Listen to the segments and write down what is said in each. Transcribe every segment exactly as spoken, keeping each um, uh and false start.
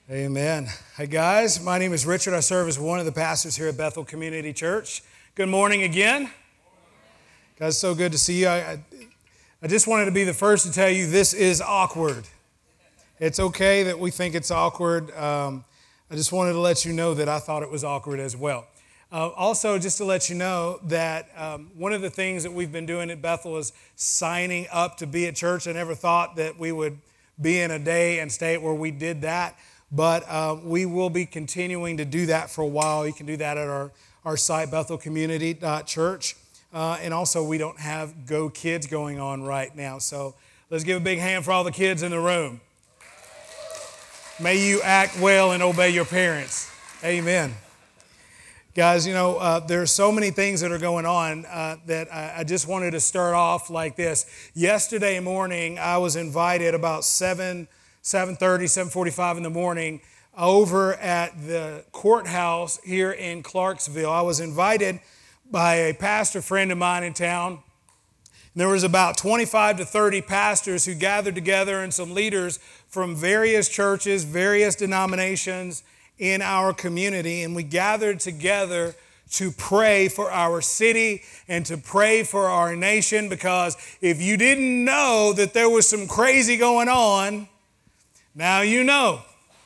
Amen. Hey guys, my name is Richard. I serve as one of the pastors here at Bethel Community Church. Good morning again. Guys, so good to see you. I, I, I just wanted to be the first to tell you this is awkward. It's okay that we think it's awkward. Um, I just wanted to let you know that I thought it was awkward as well. Uh, also, just to let you know that um, one of the things that we've been doing at Bethel is signing up to be at church. I never thought that we would be in a day and state where we did that. But uh, we will be continuing to do that for a while. You can do that at our, our site, bethel community dot church. Uh, and also, we don't have Go Kids going on right now. So let's give a big hand for all the kids in the room. May you act well and obey your parents. Amen. Guys, you know, uh, there are so many things that are going on uh, that I, I just wanted to start off like this. Yesterday morning, I was invited about seven seven thirty, seven forty-five in the morning over at the courthouse here in Clarksville. I was invited by a pastor friend of mine in town. And there was about twenty-five to thirty pastors who gathered together and some leaders from various churches, various denominations in our community. And we gathered together to pray for our city and to pray for our nation, because if you didn't know that there was some crazy going on, now you know.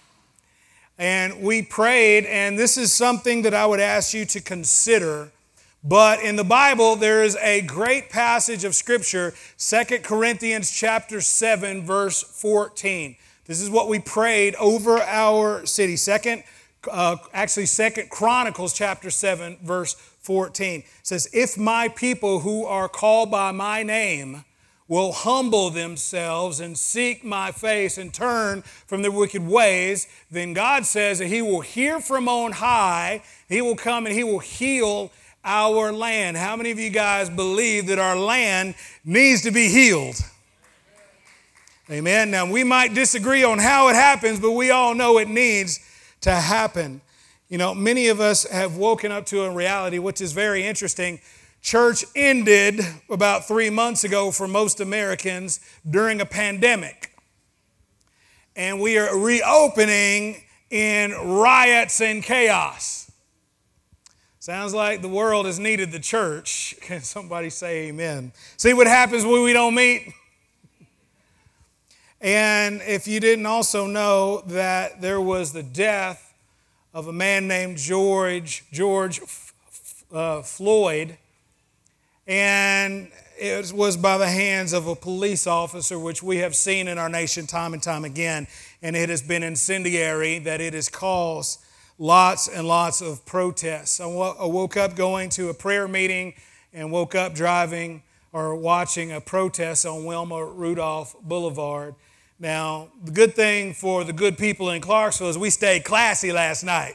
And we prayed, and this is something that I would ask you to consider. But in the Bible, there is a great passage of Scripture, Second Corinthians chapter seven, verse fourteen. This is what we prayed over our city. Second, uh, actually, Second Chronicles chapter seven, verse fourteen. It says, "If my people who are called by my name will humble themselves and seek my face and turn from their wicked ways, then God says that He will hear from on high. He will come and He will heal our land." How many of you guys believe that our land needs to be healed? Amen. Now, we might disagree on how it happens, but we all know it needs to happen. You know, many of us have woken up to a reality, which is very interesting. Church ended about three months ago for most Americans during a pandemic. And we are reopening in riots and chaos. Sounds like the world has needed the church. Can somebody say amen? See what happens when we don't meet? And if you didn't also know that there was the death of a man named George, George uh, Floyd, and it was by the hands of a police officer, which we have seen in our nation time and time again. And it has been incendiary, that it has caused lots and lots of protests. I woke up going to a prayer meeting and woke up driving or watching a protest on Wilma Rudolph Boulevard. Now, the good thing for the good people in Clarksville is we stayed classy last night,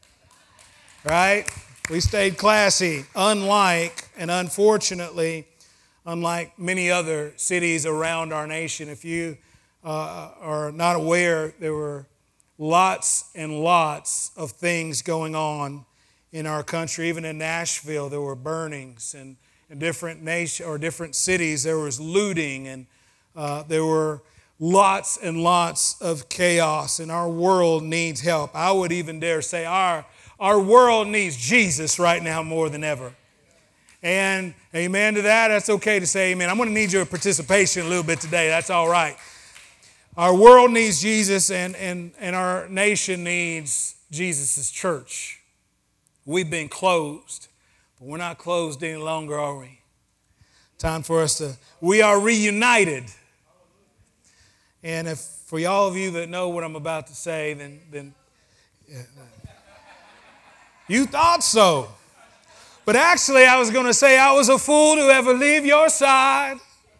right? We stayed classy, unlike, and unfortunately, unlike many other cities around our nation. If you uh, are not aware, there were lots and lots of things going on in our country. Even in Nashville, there were burnings, and in different nation or different cities, there was looting, and uh, there were lots and lots of chaos, and our world needs help. I would even dare say our Our world needs Jesus right now more than ever. And amen to that. That's okay to say amen. I'm going to need your participation a little bit today. That's all right. Our world needs Jesus, and, and, and our nation needs Jesus' church. We've been closed, but we're not closed any longer, are we? Time for us to, we are reunited. And if for y'all of you that know what I'm about to say, then, then yeah, you thought so. But actually, I was going to say I was a fool to ever leave your side.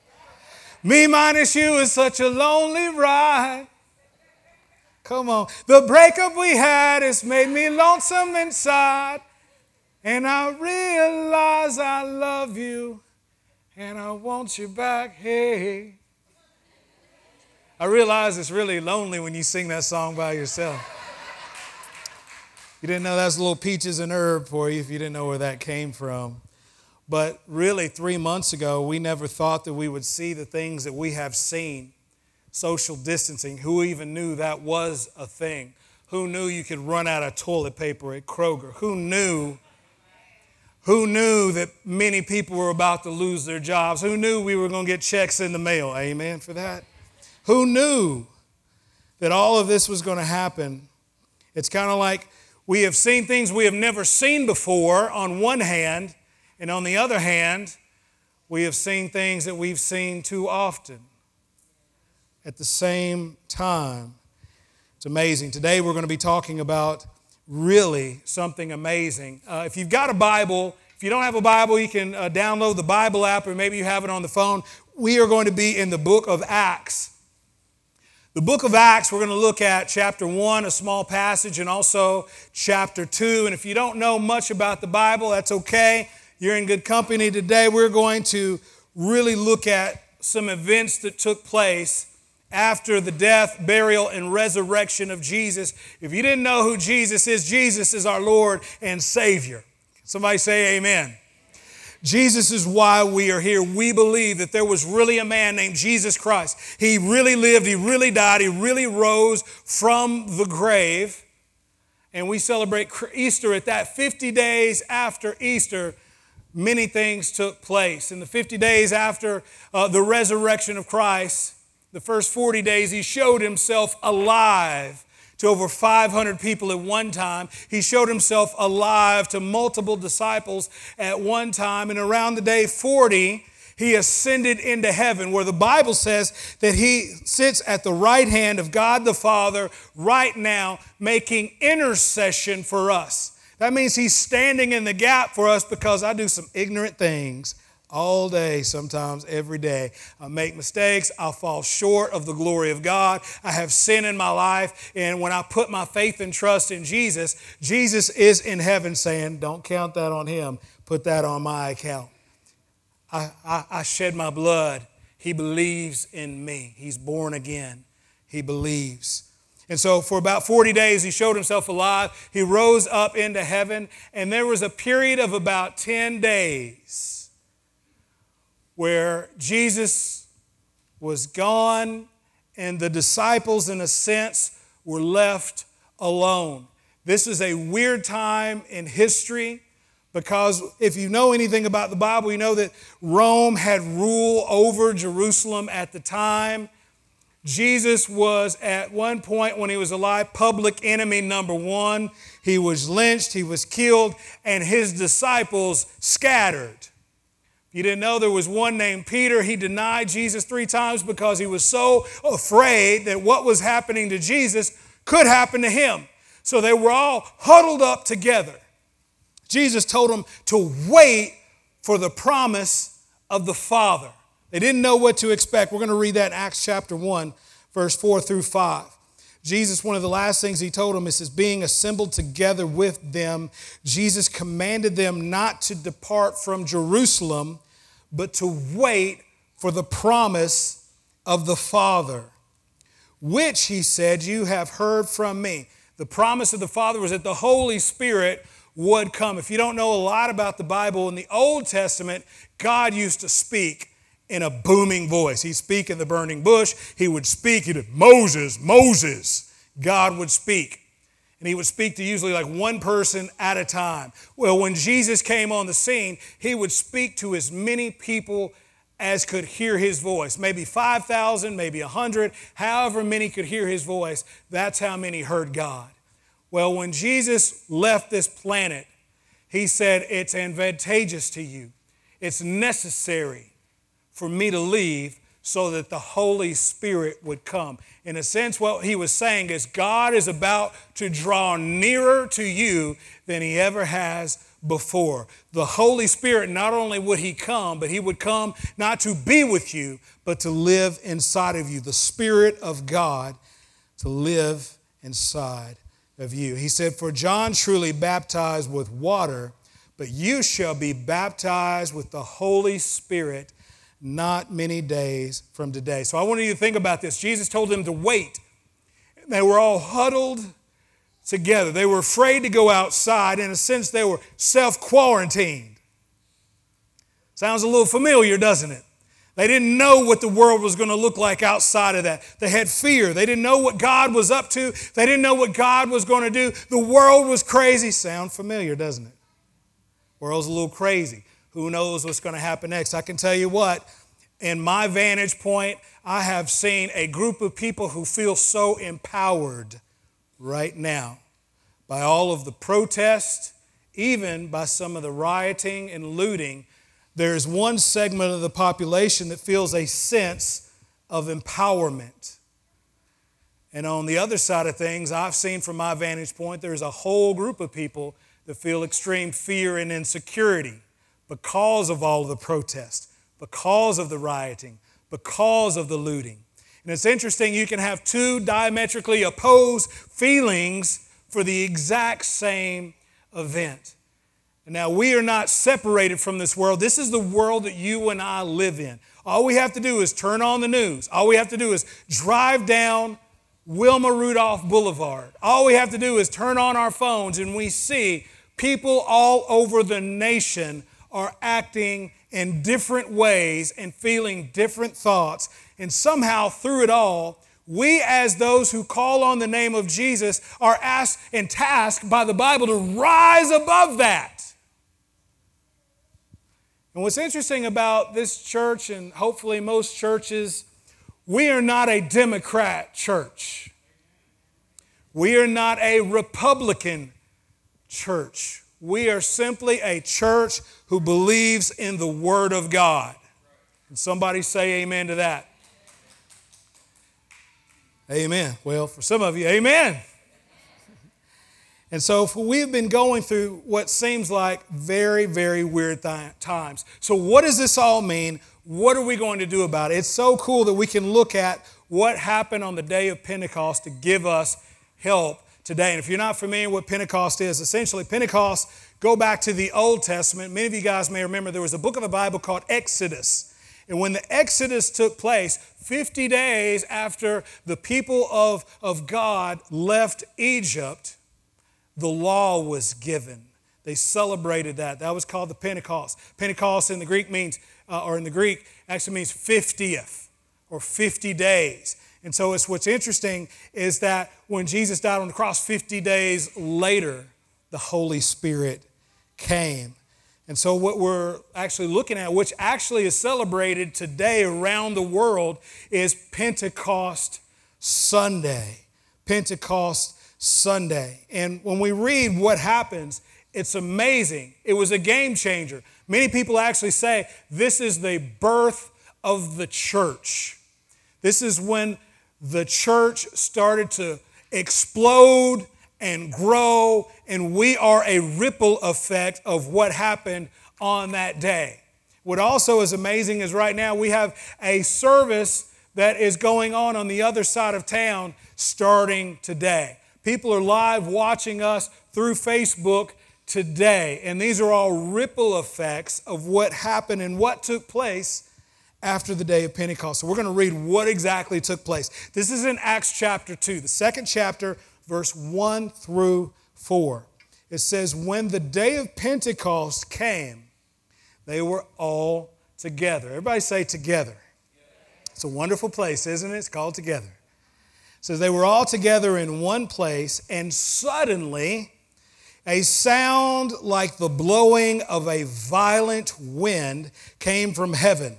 Me minus you is such a lonely ride. Come on. The breakup we had has made me lonesome inside. And I realize I love you and I want you back. Hey. I realize it's really lonely when you sing that song by yourself. You didn't know that's a little Peaches and Herb for you if you didn't know where that came from. But really, three months ago, we never thought that we would see the things that we have seen. social distancing. Who even knew that was a thing? Who knew you could run out of toilet paper at Kroger? Who knew, who knew that many people were about to lose their jobs? Who knew we were going to get checks in the mail? Amen for that. Who knew that all of this was going to happen? It's kind of like we have seen things we have never seen before on one hand, and on the other hand, we have seen things that we've seen too often at the same time. It's amazing. Today we're going to be talking about really something amazing. Uh, if you've got a Bible, if you don't have a Bible, you can uh, download the Bible app, or maybe you have it on the phone. We are going to be in the book of Acts. The book of Acts, we're going to look at chapter one, a small passage, and also chapter two. And if you don't know much about the Bible, that's okay. You're in good company today. We're going to really look at some events that took place after the death, burial, and resurrection of Jesus. If you didn't know who Jesus is, Jesus is our Lord and Savior. Somebody say amen. Jesus is why we are here. We believe that there was really a man named Jesus Christ. He really lived, he really died, he really rose from the grave. And we celebrate Easter at that. fifty days after Easter, many things took place. In the fifty days after uh, the resurrection of Christ, the first forty days, he showed himself alive to over five hundred people at one time. He showed himself alive to multiple disciples at one time. And around the day forty, he ascended into heaven, where the Bible says that he sits at the right hand of God the Father right now, making intercession for us. That means he's standing in the gap for us, because I do some ignorant things all day, sometimes every day. I make mistakes. I'll fall short of the glory of God. I have sin in my life. And when I put my faith and trust in Jesus, Jesus is in heaven saying, don't count that on him. Put that on my account. I, I, I shed my blood. He believes in me. He's born again. He believes. And so for about forty days, he showed himself alive. He rose up into heaven. And there was a period of about ten days where Jesus was gone and the disciples, in a sense, were left alone. This is a weird time in history, because if you know anything about the Bible, you know that Rome had rule over Jerusalem at the time. Jesus was, at one point when he was alive, public enemy number one. He was lynched, he was killed, and his disciples scattered. You didn't know there was one named Peter. He denied Jesus three times because he was so afraid that what was happening to Jesus could happen to him. So they were all huddled up together. Jesus told them to wait for the promise of the Father. They didn't know what to expect. We're going to read that in Acts chapter one, verse four through five. Jesus, one of the last things he told them is, is being assembled together with them, Jesus commanded them not to depart from Jerusalem, but to wait for the promise of the Father, which, he said, you have heard from me. The promise of the Father was that the Holy Spirit would come. If you don't know a lot about the Bible, in the Old Testament, God used to speak in a booming voice. He'd speak in the burning bush. He would speak. He'd Moses, Moses. God would speak. And he would speak to usually like one person at a time. Well, when Jesus came on the scene, he would speak to as many people as could hear his voice. Maybe five thousand, maybe one hundred, however many could hear his voice. That's how many heard God. Well, when Jesus left this planet, he said, it's advantageous to you. It's necessary for me to leave so that the Holy Spirit would come. In a sense, what he was saying is God is about to draw nearer to you than he ever has before. The Holy Spirit, not only would he come, but he would come not to be with you, but to live inside of you. The Spirit of God to live inside of you. He said, for John truly baptized with water, but you shall be baptized with the Holy Spirit not many days from today. So I want you to think about this. Jesus told them to wait. They were all huddled together. They were afraid to go outside. In a sense, they were self-quarantined. Sounds a little familiar, doesn't it? They didn't know what the world was going to look like outside of that. They had fear. They didn't know what God was up to. They didn't know what God was going to do. The world was crazy. Sound familiar, doesn't it? World's a little crazy. Who knows what's going to happen next? I can tell you what, in my vantage point, I have seen a group of people who feel so empowered right now by all of the protests, even by some of the rioting and looting. There's one segment of the population that feels a sense of empowerment. And on the other side of things, I've seen from my vantage point, there's a whole group of people that feel extreme fear and insecurity because of all of the protests, because of the rioting, because of the looting. And it's interesting, you can have two diametrically opposed feelings for the exact same event. And now, we are not separated from this world. This is the world that you and I live in. All we have to do is turn on the news. All we have to do is drive down Wilma Rudolph Boulevard. All we have to do is turn on our phones and we see people all over the nation are acting in different ways and feeling different thoughts. And somehow through it all, we as those who call on the name of Jesus are asked and tasked by the Bible to rise above that. And what's interesting about this church, and hopefully most churches, we are not a Democrat church. We are not a Republican church. We are simply a church who believes in the Word of God. Can somebody say amen to that? Amen. Well, for some of you, amen. And so for we've been going through what seems like very, very weird th- times. So what does this all mean? What are we going to do about it? It's so cool that we can look at what happened on the day of Pentecost to give us help today. And if you're not familiar with what Pentecost is, essentially Pentecost, go back to the Old Testament. Many of you guys may remember there was a book of the Bible called Exodus. And when the Exodus took place, fifty days after the people of, of God left Egypt, the law was given. They celebrated that. That was called the Pentecost. Pentecost in the Greek means, uh, or in the Greek, actually means fiftieth or fifty days. And so it's what's interesting is that when Jesus died on the cross, fifty days later, the Holy Spirit came. And so what we're actually looking at, which actually is celebrated today around the world, is Pentecost Sunday. Pentecost Sunday. And when we read what happens, it's amazing. It was a game changer. Many people actually say this is the birth of the church. This is when the church started to explode and grow, and we are a ripple effect of what happened on that day. What also is amazing is right now we have a service that is going on on the other side of town starting today. People are live watching us through Facebook today, and these are all ripple effects of what happened and what took place after the day of Pentecost. So we're going to read what exactly took place. This is in Acts chapter two, the second chapter, verse one through four. It says, when the day of Pentecost came, they were all together. Everybody say together. It's a wonderful place, isn't it? It's called together. It says they were all together in one place, and suddenly a sound like the blowing of a violent wind came from heaven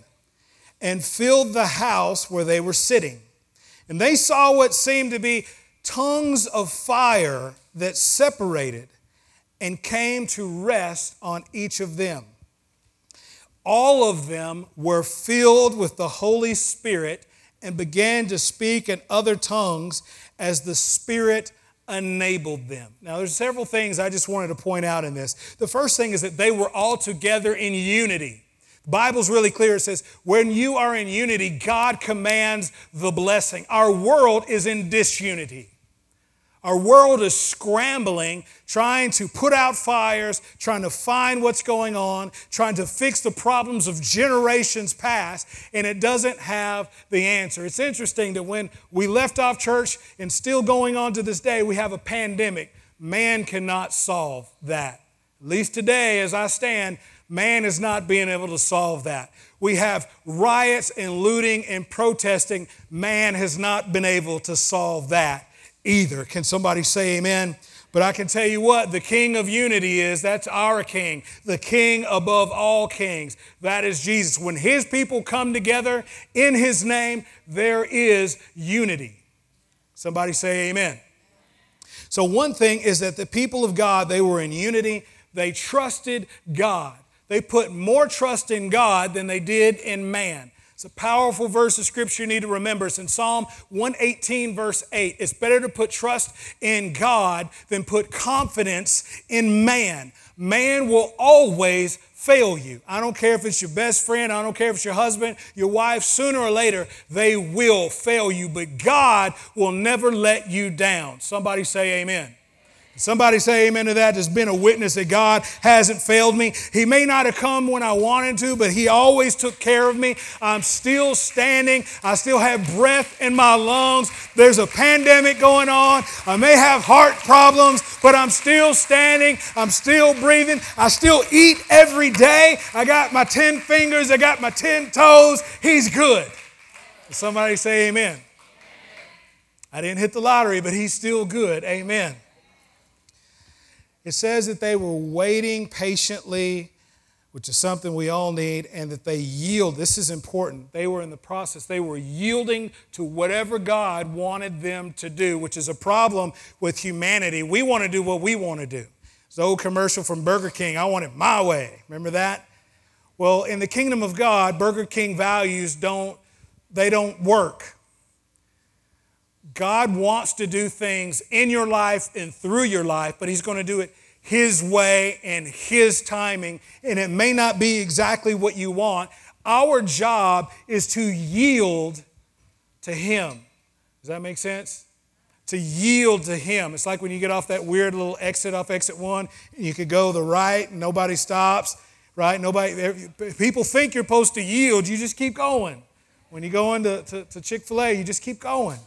and filled the house where they were sitting. And they saw what seemed to be tongues of fire that separated and came to rest on each of them. All of them were filled with the Holy Spirit and began to speak in other tongues as the Spirit enabled them. Now, there's several things I just wanted to point out in this. The first thing is that they were all together in unity. The Bible's really clear. It says, when you are in unity, God commands the blessing. Our world is in disunity. Our world is scrambling, trying to put out fires, trying to find what's going on, trying to fix the problems of generations past, and it doesn't have the answer. It's interesting that when we left off church and still going on to this day, we have a pandemic. Man cannot solve that. At least today, as I stand, Man is not being able to solve that. We have riots and looting and protesting. Man has not been able to solve that either. Can somebody say amen? But I can tell you what, the King of unity is, that's our King, the King above all kings. That is Jesus. When His people come together in His name, there is unity. Somebody say amen. So one thing is that the people of God, they were in unity. They trusted God. They put more trust in God than they did in man. It's a powerful verse of Scripture you need to remember. It's in Psalm one eighteen, verse eight. It's better to put trust in God than put confidence in man. Man will always fail you. I don't care if it's your best friend. I don't care if it's your husband, your wife. Sooner or later, they will fail you. But God will never let you down. Somebody say amen. Somebody say amen to that. There's been a witness that God hasn't failed me. He may not have come when I wanted to, but He always took care of me. I'm still standing. I still have breath in my lungs. There's a pandemic going on. I may have heart problems, but I'm still standing. I'm still breathing. I still eat every day. I got my ten fingers. I got my ten toes. He's good. Somebody say amen. I didn't hit the lottery, but He's still good. Amen. It says that they were waiting patiently, which is something we all need, and that they yield. This is important. They were in the process. They were yielding to whatever God wanted them to do, which is a problem with humanity. We want to do what we want to do. It's the old commercial from Burger King, I want it my way. Remember that? Well, in the kingdom of God, Burger King values don't, they don't work. God wants to do things in your life and through your life, but He's going to do it His way and His timing, and it may not be exactly what you want. Our job is to yield to Him. Does that make sense? To yield to Him. It's like when you get off that weird little exit off exit one, and you could go the right and nobody stops, right? Nobody. People think you're supposed to yield. You just keep going. When you go into to, to Chick-fil-A, you just keep going.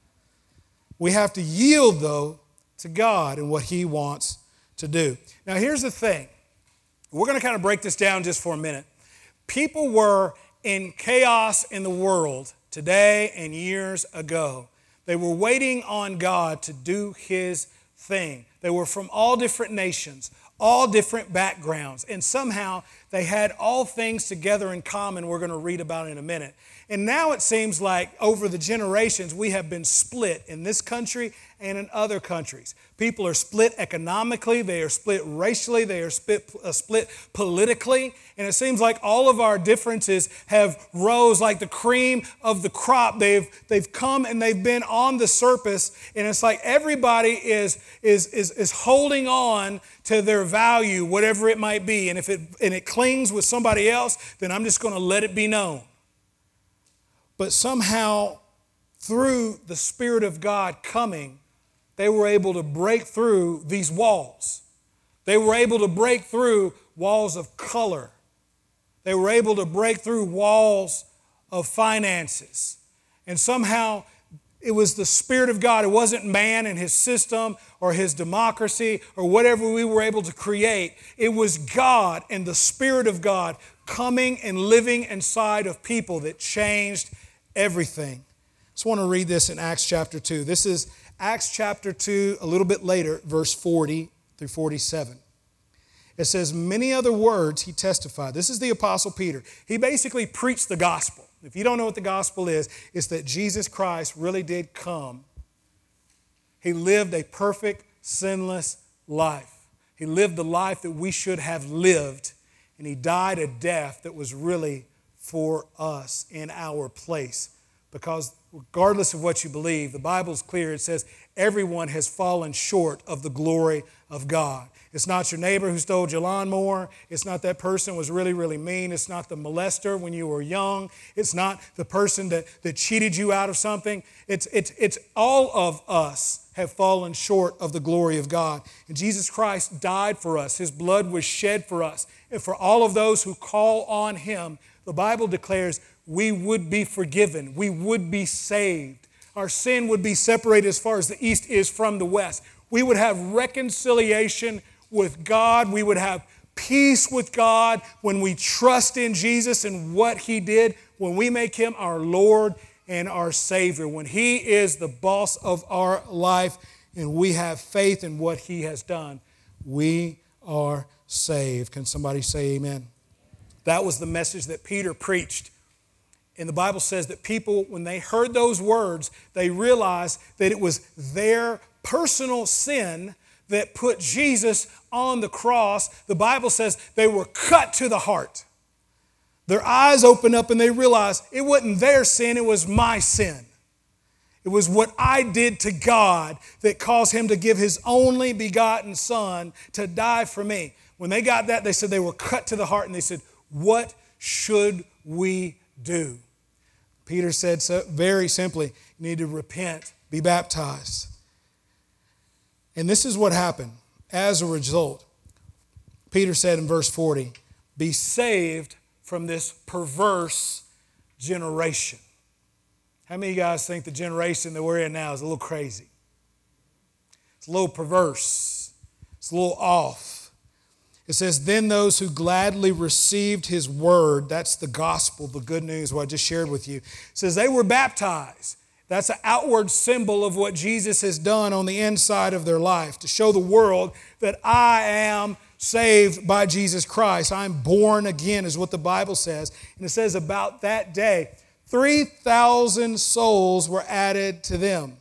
We have to yield, though, to God and what He wants to do. Now, here's the thing. We're going to kind of break this down just for a minute. People were in chaos in the world today and years ago. They were waiting on God to do His thing. They were from all different nations, all different backgrounds, and somehow they had all things together in common we're going to read about in a minute. And now it seems like over the generations we have been split in this country and in other countries. People are split economically, they are split racially, they are split, uh, split politically, and it seems like all of our differences have rose like the cream of the crop. They've, they've come and they've been on the surface, and it's like everybody is, is, is, is holding on to their value, whatever it might be, and if it, and it clings with somebody else, then I'm just going to let it be known. But somehow, through the Spirit of God coming, they were able to break through these walls. They were able to break through walls of color. They were able to break through walls of finances. And somehow, it was the Spirit of God. It wasn't man and his system or his democracy or whatever we were able to create. It was God and the Spirit of God coming and living inside of people that changed everything. I just want to read this in Acts chapter two. This is Acts chapter two, a little bit later, verse forty through forty-seven. It says, many other words he testified. This is the Apostle Peter. He basically preached the gospel. If you don't know what the gospel is, it's that Jesus Christ really did come. He lived a perfect, sinless life. He lived the life that we should have lived, and He died a death that was really for us in our place. Because regardless of what you believe, the Bible's clear. It says everyone has fallen short of the glory of God. It's not your neighbor who stole your lawnmower. It's not that person who was really, really mean. It's not the molester when you were young. It's not the person that, that cheated you out of something. It's, it's, it's all of us have fallen short of the glory of God. And Jesus Christ died for us. His blood was shed for us. And for all of those who call on Him, the Bible declares we would be forgiven. We would be saved. Our sin would be separated as far as the east is from the west. We would have reconciliation with God. We would have peace with God when we trust in Jesus and what He did, when we make Him our Lord and our Savior, when He is the boss of our life and we have faith in what He has done, we are saved. Can somebody say amen? That was the message that Peter preached. And the Bible says that people, when they heard those words, they realized that it was their personal sin that put Jesus on the cross. The Bible says they were cut to the heart. Their eyes opened up and they realized it wasn't their sin, it was my sin. It was what I did to God that caused Him to give His only begotten Son to die for me. When they got that, they said they were cut to the heart and they said, what should we do? Peter said so very simply, you need to repent, be baptized. And this is what happened. As a result, Peter said in verse forty, be saved from this perverse generation. How many of you guys think the generation that we're in now is a little crazy? It's a little perverse. It's a little off. It says, then those who gladly received His word, that's the gospel, the good news, what I just shared with you. It says they were baptized. That's an outward symbol of what Jesus has done on the inside of their life to show the world that I am saved by Jesus Christ. I'm born again is what the Bible says. And it says about that day, three thousand souls were added to them.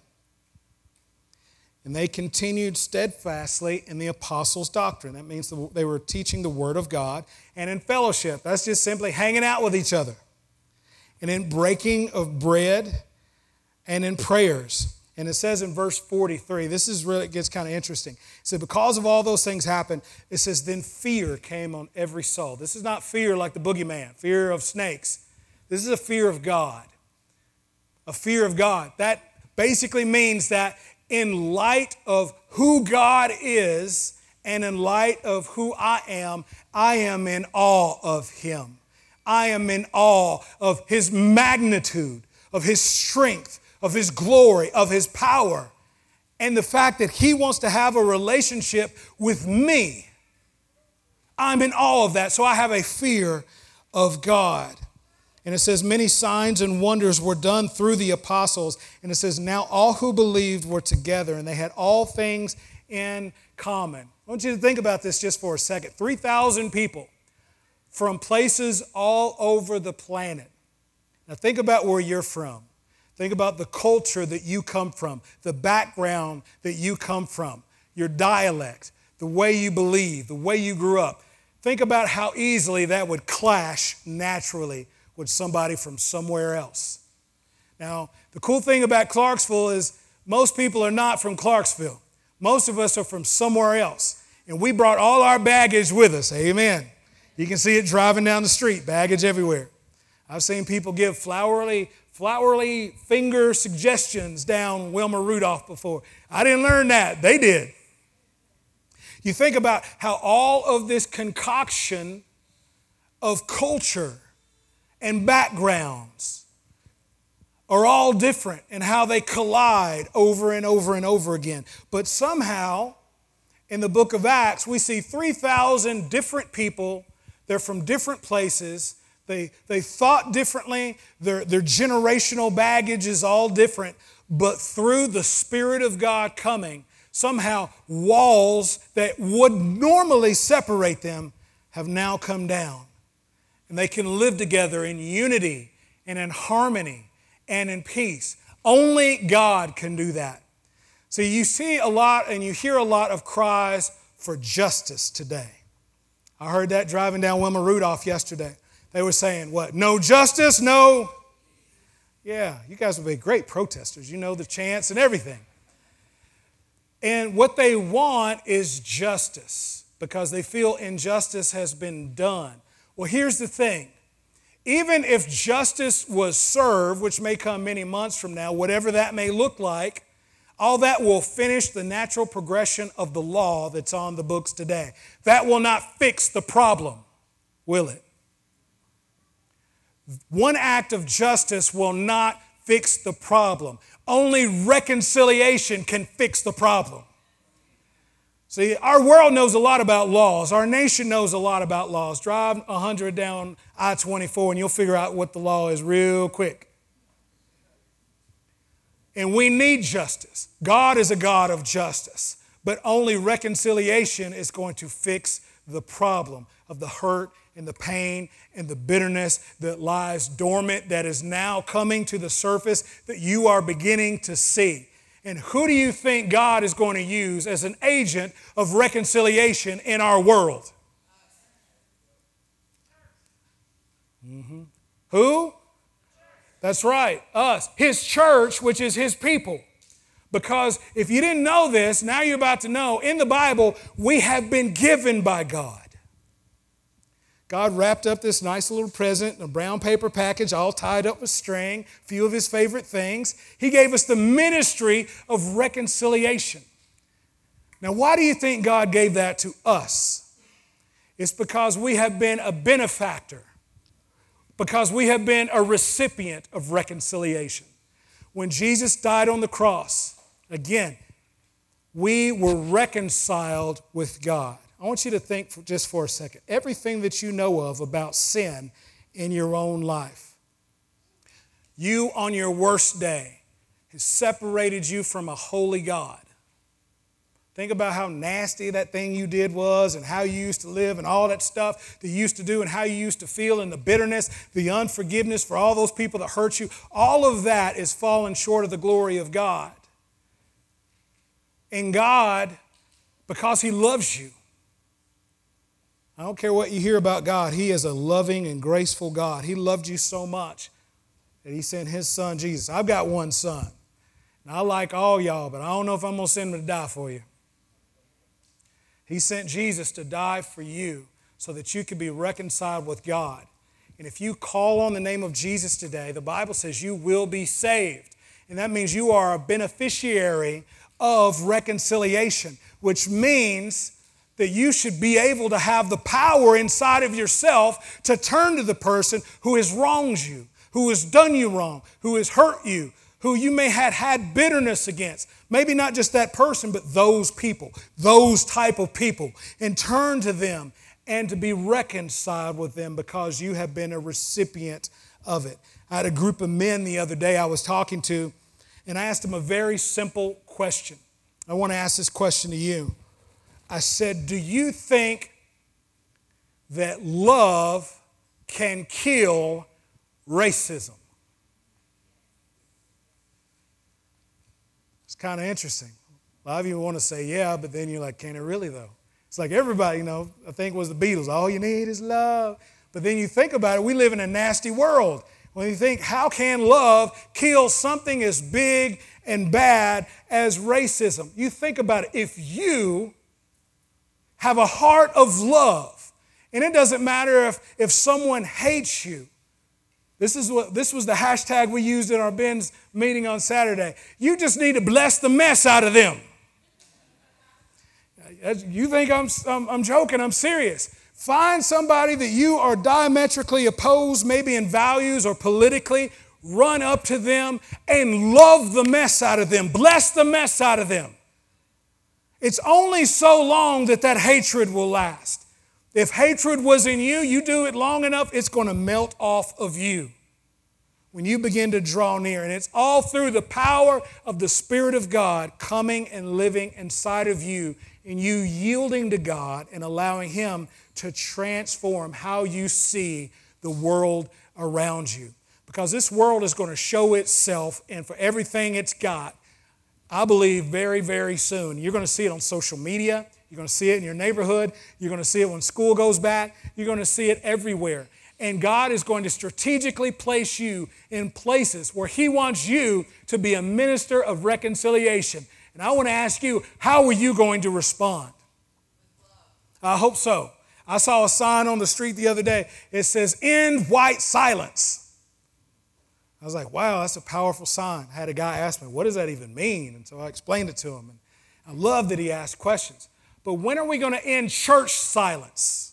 And they continued steadfastly in the apostles' doctrine. That means they were teaching the Word of God. And in fellowship, that's just simply hanging out with each other. And in breaking of bread and in prayers. And it says in verse forty-three, this is really, it gets kind of interesting. It said, because of all those things happened, it says, then fear came on every soul. This is not fear like the boogeyman, fear of snakes. This is a fear of God. A fear of God. That basically means that in light of who God is and in light of who I am, I am in awe of Him. I am in awe of His magnitude, of His strength, of His glory, of His power, and the fact that He wants to have a relationship with me. I'm in awe of that, so I have a fear of God. And it says, many signs and wonders were done through the apostles. And it says, now all who believed were together, and they had all things in common. I want you to think about this just for a second. three thousand people from places all over the planet. Now think about where you're from. Think about the culture that you come from, the background that you come from, your dialect, the way you believe, the way you grew up. Think about how easily that would clash naturally with somebody from somewhere else. Now, the cool thing about Clarksville is most people are not from Clarksville. Most of us are from somewhere else. And we brought all our baggage with us. Amen. You can see it driving down the street, baggage everywhere. I've seen people give flowery, flowery finger suggestions down Wilma Rudolph before. I didn't learn that. They did. You think about how all of this concoction of culture and backgrounds are all different and how they collide over and over and over again. But somehow, in the book of Acts, we see three thousand different people. They're from different places. They, they thought differently. Their, their generational baggage is all different. But through the Spirit of God coming, somehow walls that would normally separate them have now come down. And they can live together in unity and in harmony and in peace. Only God can do that. So you see a lot and you hear a lot of cries for justice today. I heard that driving down Wilma Rudolph yesterday. They were saying, what? No justice, no. Yeah, you guys would be great protesters. You know the chants and everything. And what they want is justice because they feel injustice has been done. Well, here's the thing. Even if justice was served, which may come many months from now, whatever that may look like, all that will finish the natural progression of the law that's on the books today. That will not fix the problem, will it? One act of justice will not fix the problem. Only reconciliation can fix the problem. See, our world knows a lot about laws. Our nation knows a lot about laws. Drive one hundred down I twenty-four and you'll figure out what the law is real quick. And we need justice. God is a God of justice. But only reconciliation is going to fix the problem of the hurt and the pain and the bitterness that lies dormant, that is now coming to the surface, that you are beginning to see. And who do you think God is going to use as an agent of reconciliation in our world? Mm-hmm. Who? That's right, us. His church, which is His people. Because if you didn't know this, now you're about to know, in the Bible, we have been given by God. God wrapped up this nice little present in a brown paper package, all tied up with string, a few of His favorite things. He gave us the ministry of reconciliation. Now, why do you think God gave that to us? It's because we have been a benefactor, because we have been a recipient of reconciliation. When Jesus died on the cross, again, we were reconciled with God. I want you to think for just for a second. Everything that you know of about sin in your own life, you on your worst day has separated you from a holy God. Think about how nasty that thing you did was and how you used to live and all that stuff that you used to do and how you used to feel and the bitterness, the unforgiveness for all those people that hurt you. All of that is falling short of the glory of God. And God, because He loves you, I don't care what you hear about God, He is a loving and graceful God. He loved you so much that He sent His Son, Jesus. I've got one son. And I like all y'all, but I don't know if I'm going to send Him to die for you. He sent Jesus to die for you so that you could be reconciled with God. And if you call on the name of Jesus today, the Bible says you will be saved. And that means you are a beneficiary of reconciliation, which means that you should be able to have the power inside of yourself to turn to the person who has wronged you, who has done you wrong, who has hurt you, who you may have had bitterness against. Maybe not just that person, but those people, those type of people. And turn to them and to be reconciled with them because you have been a recipient of it. I had a group of men the other day I was talking to, and I asked them a very simple question. I want to ask this question to you. I said, do you think that love can kill racism? It's kind of interesting. A lot of you want to say, yeah, but then you're like, can it really though? It's like everybody, you know, I think it was the Beatles, all you need is love. But then you think about it, we live in a nasty world. When you think, how can love kill something as big and bad as racism? You think about it. If you have a heart of love, and it doesn't matter if, if someone hates you. This is what this was the hashtag we used in our Ben's meeting on Saturday. You just need to bless the mess out of them. You think I'm, I'm, I'm joking, I'm serious. Find somebody that you are diametrically opposed, maybe in values or politically, run up to them and love the mess out of them. Bless the mess out of them. It's only so long that that hatred will last. If hatred was in you, you do it long enough, it's going to melt off of you when you begin to draw near. And it's all through the power of the Spirit of God coming and living inside of you and you yielding to God and allowing Him to transform how you see the world around you. Because this world is going to show itself, and for everything it's got, I believe very, very soon. You're going to see it on social media. You're going to see it in your neighborhood. You're going to see it when school goes back. You're going to see it everywhere. And God is going to strategically place you in places where He wants you to be a minister of reconciliation. And I want to ask you, how are you going to respond? I hope so. I saw a sign on the street the other day. It says, "End white silence." I was like, wow, that's a powerful sign. I had a guy ask me, what does that even mean? And so I explained it to him. And I love that he asked questions. But when are we going to end church silence?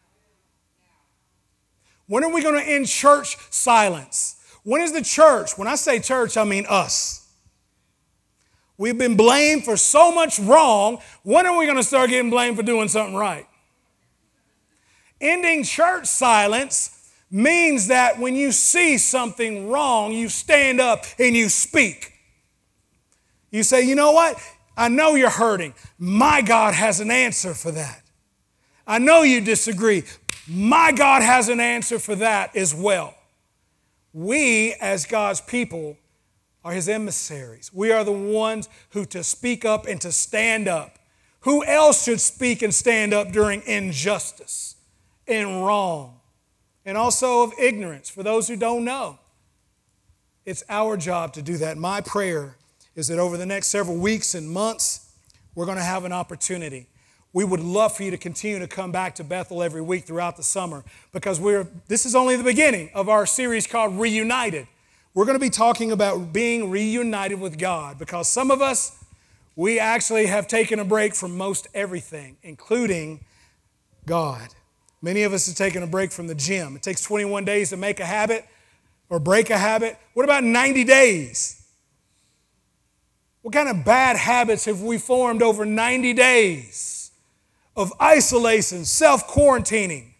When are we going to end church silence? When is the church, when I say church, I mean us. We've been blamed for so much wrong. When are we going to start getting blamed for doing something right? Ending church silence means that when you see something wrong, you stand up and you speak. You say, you know what? I know you're hurting. My God has an answer for that. I know you disagree. My God has an answer for that as well. We, as God's people, are His emissaries. We are the ones who to speak up and to stand up. Who else should speak and stand up during injustice and wrong and also of ignorance for those who don't know? It's our job to do that. My prayer is that over the next several weeks and months, we're going to have an opportunity. We would love for you to continue to come back to Bethel every week throughout the summer because we're this is only the beginning of our series called Reunited. We're going to be talking about being reunited with God because some of us, we actually have taken a break from most everything, including God. Many of us have taken a break from the gym. It takes twenty-one days to make a habit or break a habit. What about ninety days? What kind of bad habits have we formed over ninety days of isolation, self-quarantining?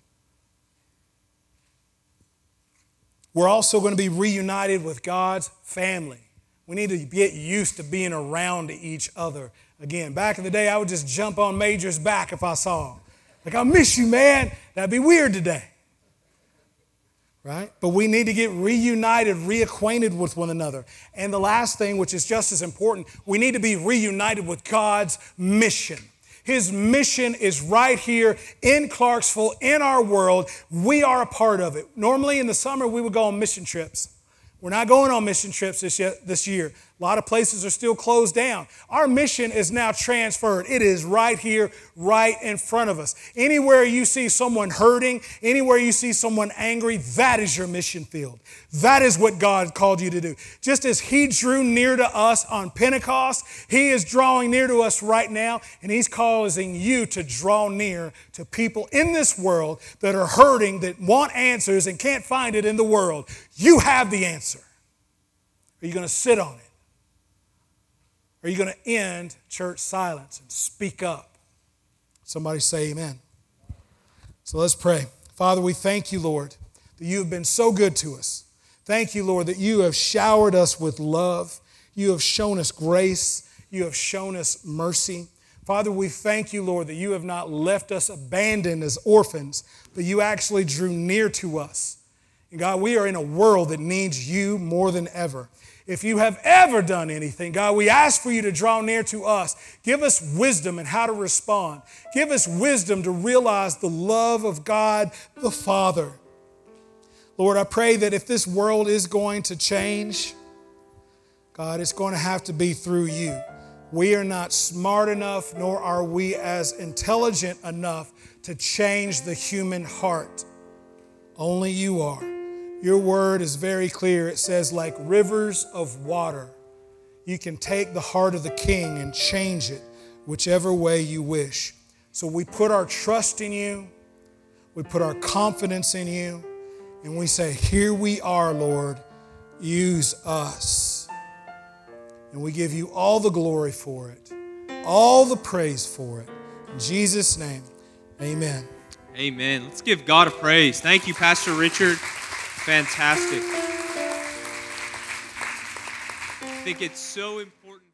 We're also going to be reunited with God's family. We need to get used to being around each other again. Back in the day, I would just jump on Major's back if I saw him. Like, I miss you, man. That'd be weird today. Right? But we need to get reunited, reacquainted with one another. And the last thing, which is just as important, we need to be reunited with God's mission. His mission is right here in Clarksville, in our world. We are a part of it. Normally in the summer, we would go on mission trips. We're not going on mission trips this year. This year. A lot of places are still closed down. Our mission is now transferred. It is right here, right in front of us. Anywhere you see someone hurting, anywhere you see someone angry, that is your mission field. That is what God called you to do. Just as He drew near to us on Pentecost, He is drawing near to us right now, and He's causing you to draw near to people in this world that are hurting, that want answers and can't find it in the world. You have the answer. Are you going to sit on it? Are you going to end church silence and speak up? Somebody say amen. So let's pray. Father, we thank you, Lord, that you have been so good to us. Thank you, Lord, that you have showered us with love. You have shown us grace. You have shown us mercy. Father, we thank you, Lord, that you have not left us abandoned as orphans, but you actually drew near to us. And God, we are in a world that needs you more than ever. If you have ever done anything, God, we ask for you to draw near to us. Give us wisdom in how to respond. Give us wisdom to realize the love of God the Father. Lord, I pray that if this world is going to change, God, it's going to have to be through you. We are not smart enough, nor are we as intelligent enough to change the human heart. Only you are. Your word is very clear. It says, like rivers of water, you can take the heart of the king and change it whichever way you wish. So we put our trust in you. We put our confidence in you. And we say, here we are, Lord. Use us. And we give you all the glory for it, all the praise for it. In Jesus' name, amen. Amen. Let's give God a praise. Thank you, Pastor Richard. Fantastic. I think it's so important.